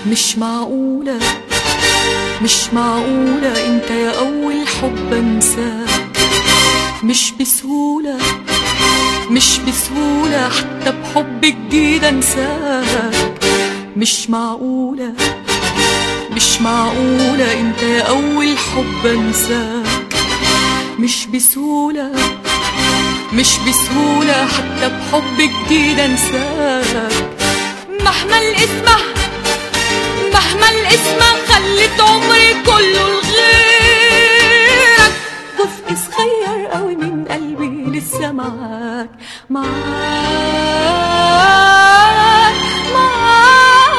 مش معقولة مش معقولة انت يا اول حب انساك. مش بسهولة مش بسهولة حتى بحب جديد انساك. مش معقولة مش معقولة انت يا اول حب انساك. مش بسهولة مش بسهولة حتى بحب جديد انساك. مهما الاسم مهما الاسم خلت عمري كله لغيرك. جزء صغير قوي من قلبي لسه معاك معاك معاك.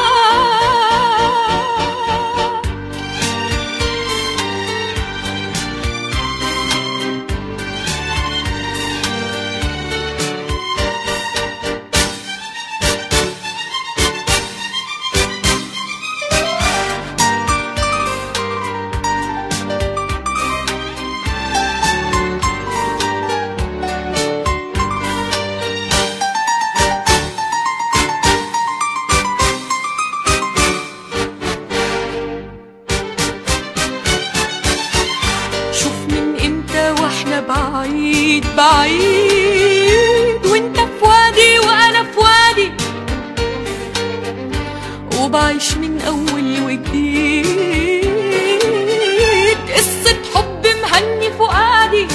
بعيد بعيد وانت في وادي وانا في وادي، وبعيش من اول وجديد قصة حب مهني فؤادي.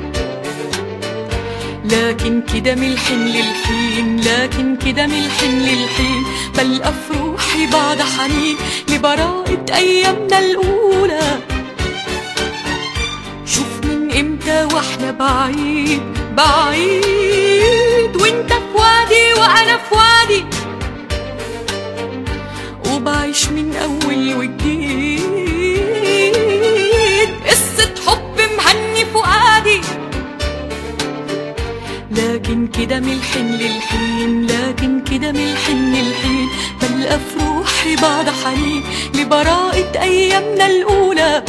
لكن كده من الحين للحين لكن كده من الحين للحين بلقى في روحي بعد حنين لبراءة ايامنا الاولى. امتى واحنا بعيد بعيد وانت في وادي وانا في وادي، وبعيش من اول وجديد قصة حب مهني فؤادي. لكن كده من الحين للحين لكن كده من الحين للحين بلقى في روحي بعد حنين لبراءة ايامنا الاولى.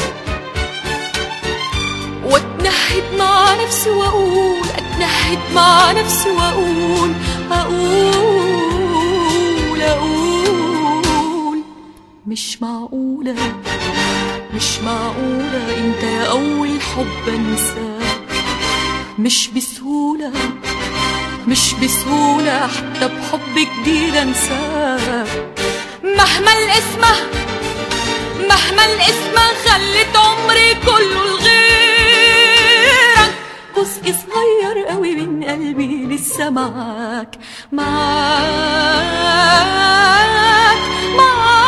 واتنهد مع نفسي واقول اتنهد مع نفسي واقول اقول مش معقولة مش معقولة انت يا اول حب انساك. مش بسهولة مش بسهولة حتى بحب جديد انساك. مهما الاسم مهما الاسم خلت عمري كله لغيرك. جزء صغير قوي من قلبي لسه معاك معاك معاك.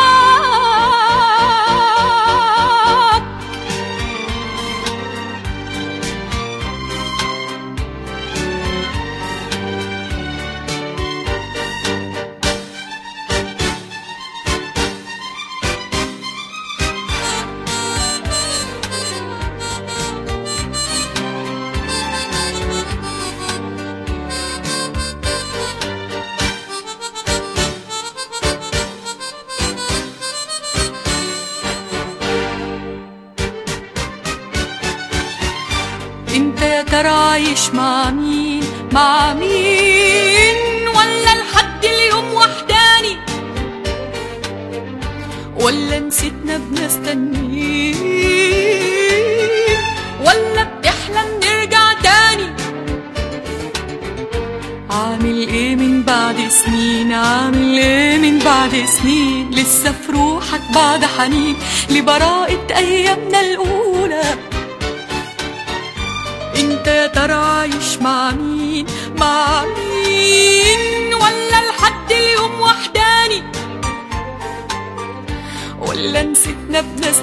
انت يا ترى عايش مع مين مع مين؟ ولا لحد اليوم وحداني؟ ولا نسيتنا بنستنيك؟ ولا بتحلم نرجع تاني؟ عامل ايه من بعد سنين عامل ايه من بعد سنين لسه في روحك بعد حنين لبراءة ايامنا الاولى. انت يا ترى عايش مع مين مع مين؟ ولا لحد اليوم وحداني؟ ولا نسيتنا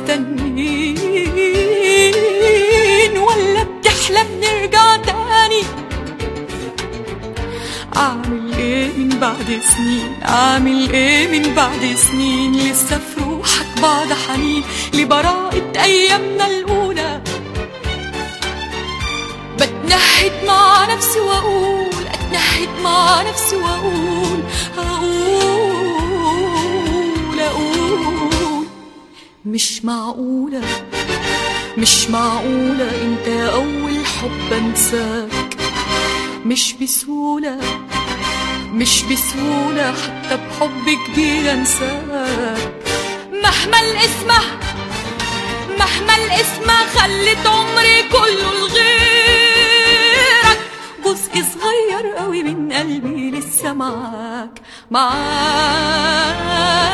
بنستنين؟ ولا بتحلم نرجع تاني؟ عامل ايه من بعد سنين عامل ايه من بعد سنين لسه في روحك بعد حنين لبراءة ايامنا الاولى. بتنهد مع نفسي واقول اتنهد مع نفسي واقول اقول مش معقولة مش معقولة انت يا اول حب انساك. مش بسهولة مش بسهولة حتى بحب جديد انساك. مهما الاسمه مهما الاسمه خلت عمري كله لغيرك، جزء صغير قوي من قلبي لسه معاك معاك.